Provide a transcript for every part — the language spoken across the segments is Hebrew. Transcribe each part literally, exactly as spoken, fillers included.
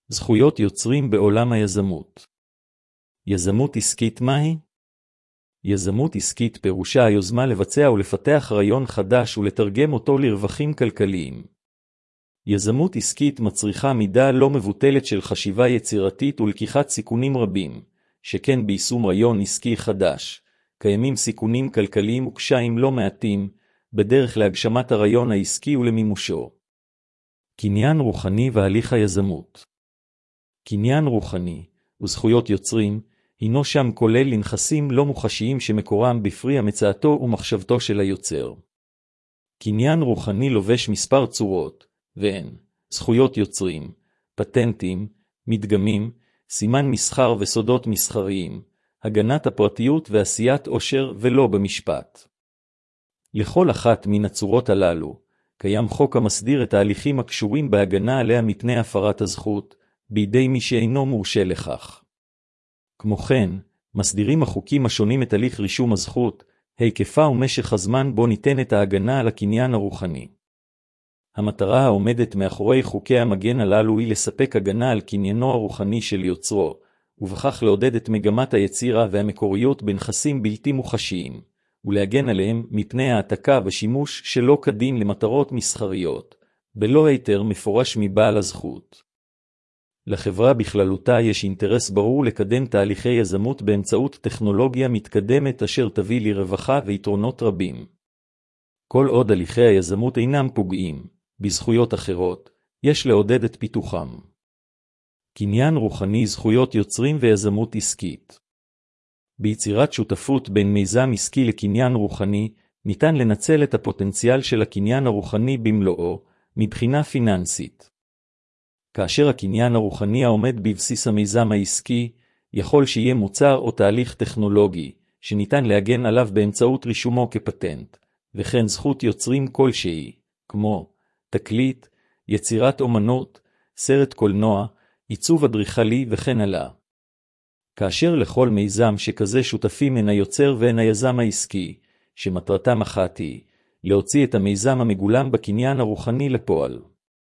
זכויות יוצרים בעולם היזמות. יזמות עסקית מהי? יזמות עסקית פירושה היוזמה לבצע ולפתח רעיון חדש ולתרגם אותו לרווחים כלכליים. יזמות עסקית מצריכה מידה לא מבוטלת של חשיבה יצירתית ולקיחת סיכונים רבים, שכן ביישום רעיון עסקי חדש, קיימים סיכונים כלכליים וקשיים לא מעטים, בדרך להגשמת הרעיון העסקי ולמימושו. קניין רוחני והליך היזמות. קניין רוחני וזכויות יוצרים הינו שם כולל לנכסים לא מוחשיים שמקורם בפרי המצאתו ומחשבתו של היוצר. קניין רוחני לובש מספר צורות, והן זכויות יוצרים, פטנטים, מדגמים, סימן מסחר וסודות מסחריים, הגנת הפרטיות ועשיית עושר ולא במשפט. לכל אחת מן הצורות הללו, קיים חוק המסדיר את ההליכים הקשורים בהגנה עליה מפני הפרת הזכות, בידי מי שאינו מורשה לכך. כמו כן, מסדירים החוקים השונים את הליך רישום הזכות, היקפה ומשך הזמן בו ניתנת ההגנה על הקניין הרוחני. המטרה העומדת מאחורי חוקי המגן הללו היא לספק הגנה על קניינו הרוחני של יוצרו, ובכך לעודד את מגמת היצירה והמקוריות בנכסים בלתי מוחשיים, ולהגן עליהם מפני העתקה ושימוש שלא כדין למטרות מסחריות, בלא היתר מפורש מבעל הזכות. לחברה בכללותה יש אינטרס ברור לקדם תהליכי יזמות באמצעות טכנולוגיה מתקדמת אשר תביא לרווחה ויתרונות רבים. כל עוד הליכי היזמות אינם פוגעים בזכויות אחרות, יש לעודד את פיתוחם. קניין רוחני, זכויות יוצרים ויזמות עסקית. ביצירת שותפות בין מיזם עסקי לקניין רוחני, ניתן לנצל את הפוטנציאל של הקניין הרוחני במלואו, מבחינה פיננסית. כאשר הקניין הרוחני העומד בבסיס המיזם העסקי, יכול שיהיה מוצר או תהליך טכנולוגי, שניתן להגן עליו באמצעות רישומו כפטנט, וכן זכות יוצרים כלשהי, כמו תקליט, יצירת אומנות, סרט קולנוע, עיצוב אדריכלי וכן הלאה. כאשר לכל מיזם שכזה שותפים הן היוצר והן היזם העסקי, שמטרתם אחת היא להוציא את המיזם המגולם בקניין הרוחני לפועל.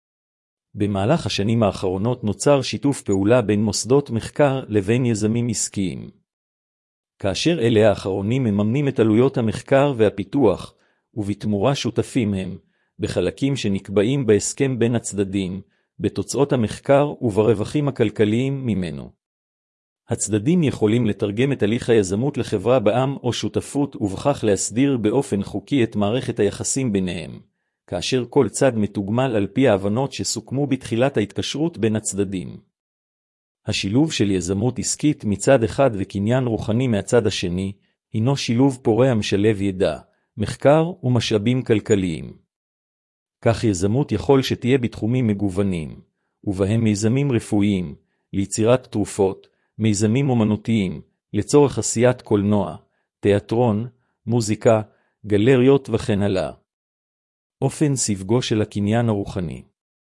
במהלך השנים האחרונות נוצר שיתוף פעולה בין מוסדות מחקר לבין יזמים עסקיים. כאשר אלה האחרונים מממנים את עלויות המחקר והפיתוח, ובתמורה שותפים הם, בחלקים שנקבעים בהסכם בין הצדדים, בתוצאות המחקר וברווחים הכלכליים ממנו. הצדדים יכולים לתרגם את הליך היזמות לחברה בע"מ או שותפות ובכך להסדיר באופן חוקי את מערכת היחסים ביניהם, כאשר כל צד מתוגמל על פי ההבנות שסוכמו בתחילת ההתקשרות בין הצדדים. השילוב של יזמות עסקית מצד אחד וקניין רוחני מהצד השני, הינו שילוב פורה המשלב ידע, מחקר ומשאבים כלכליים. כך יזמות יכול שתהיה בתחומים מגוונים, ובהם מיזמים רפואיים, ליצירת תרופות, מיזמים אומנותיים, לצורך עשיית קולנוע, תיאטרון, מוזיקה, גלריות וכן הלאה. אופן סווגו של הקניין הרוחני.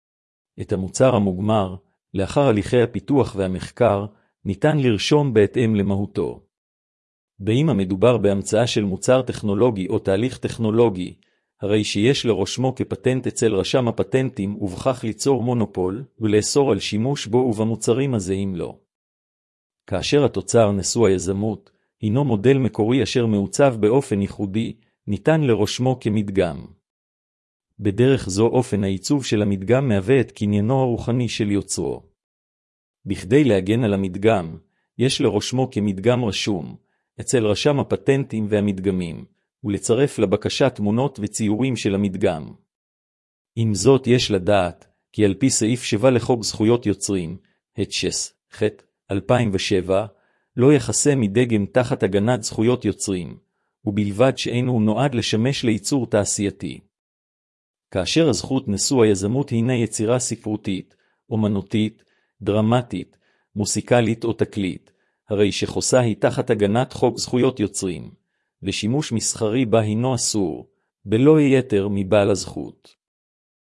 את המוצר המוגמר, לאחר הליכי הפיתוח והמחקר, ניתן לרשום בהתאם למהותו. באם המדובר בהמצאה של מוצר טכנולוגי או תהליך טכנולוגי, הרי שיש לרושמו כפטנט אצל רשם הפטנטים ובכך ליצור מונופול ולאסור על שימוש בו ובמוצרים הזהים לו. כאשר התוצר נשוא היזמות, הינו מודל מקורי אשר מעוצב באופן ייחודי, ניתן לרושמו כמדגם. בדרך זו אופן העיצוב של המדגם מהווה את קניינו הרוחני של יוצרו. בכדי להגן על המדגם, יש לרושמו כמדגם רשום, אצל רשם הפטנטים והמדגמים, ולצרף לבקשה תמונות וציורים של המדגם. עם זאת יש לדעת, כי על פי סעיף שבע לחוק זכויות יוצרים, התשס, ח' אלפיים ושבע, לא יחסה מדגם תחת הגנת זכויות יוצרים, ובלבד שאינו נועד לשמש לייצור תעשייתי. כאשר הזכות נשוא היזמות הינה יצירה ספרותית, אומנותית, דרמטית, מוסיקלית או תקליט, הרי שחוסה היא תחת הגנת חוק זכויות יוצרים, ושימוש מסחרי בה הינו אסור, בלא יתר מבעל הזכות.